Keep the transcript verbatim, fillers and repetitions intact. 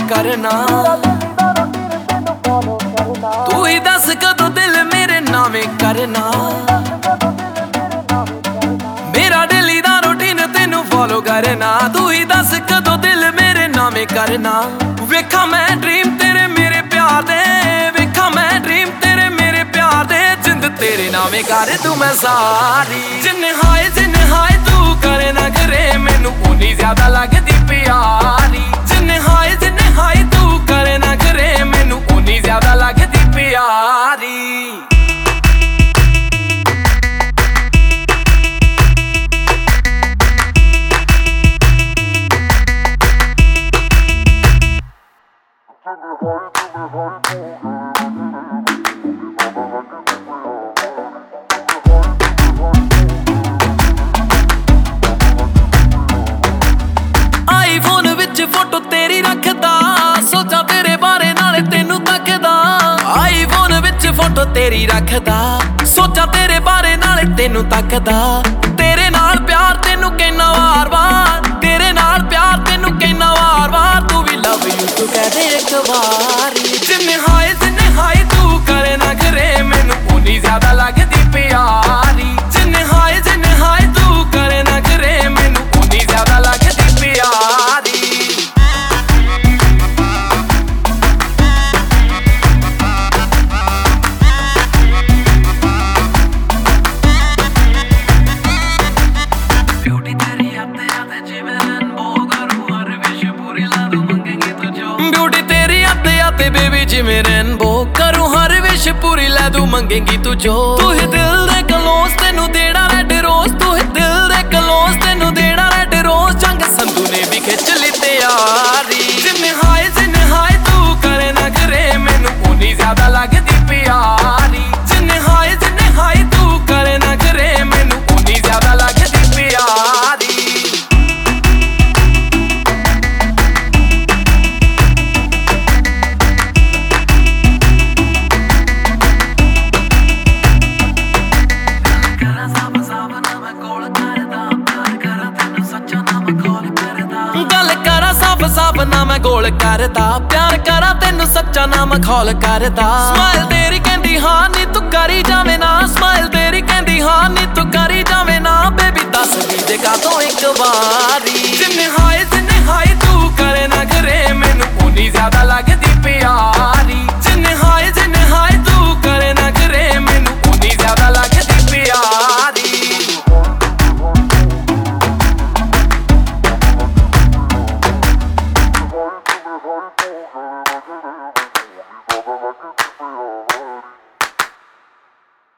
करना। तू ही दस कदों दिल मेरे नामे करना। मेरा डेली दा रूटीन तेनू फॉलो करना। तू ही दस कदों दिल मेरे नामे करना। वेखा मैं ड्रीम तेरे मेरे प्यार दे, वेखा मैं ड्रीम तेरे मेरे प्यार दे। जिंद तेरे नामे कर तू मैं सारी। जिन्ने हाय जिन्ने हाय तू करे ना करे, मैनू उन्नी ज्यादा लगदी प्यारी। जिन्ने हाय जिन्ने हाय तू करे ना करे, मैनू उन्नी ज्यादा लगदी प्यारी। आईफोन विच फोटो तेरी रखदा, सोचा तेरे बारे नाले तेनू तकदा। आईफोन विच फोटो तेरी रखदा, सोचा तेरे बारे नाले तेनू तकदा। तेरे नाल प्यार तेनू कहना वार वार, तेरे नाल प्यार तेनू कहना वार वार। तू भी लव यू तू कह दे एक बारी। जिन्ने हाय जिन्ने हाय तू करे ना करे, मैनू उन्नी ज्यादा लगदी प्यारी। जिन्ने हाय जिन्ने हाय तू करे ना करे, मैनू उन्नी ज्यादा लगदी प्यारी। ब्यूटी तेरी आते आते जिवें रेनबो, करूं हर विश पूरी ला दूं मंगेंगी तू जो। ब्यूटी तेरी आते आते बेबी जिवें रेनबो, करूं हर विश पूरी ला दूं मंगेंगी तू जो। तू ही दिल दे क्लोज तेनू देना रेड रोज, तू ही दिल दे क्लोज तेनू देना रेड रोज। जंग संधू ने भी खिच ली तैयारी। जिन्ने हाय जिन्ने हाय तू करे ना करे, मैनू उन्नी ज्यादा लगदी प्यारी। जिन्ने हाय जिन्ने हाय तू करे ना करे, मैनू उन्नी ज्यादा लगदी प्यारी। गल करा साफ साफ ना मैं गोल करदा, प्यार करा तेनू सच्चा ना मैं खौल करदा। स्माइल तेरी कहंदी हाँ नी तू करी जावे ना, स्माइल तेरी कहंदी हाँ नी तू करी जावे ना। बेबी दस दी दे का तो एक बारी। जिन्ने हाय जिन्ने हाय तू करे ना करे, मैनू उन्नी ज्यादा लगदी प्यार।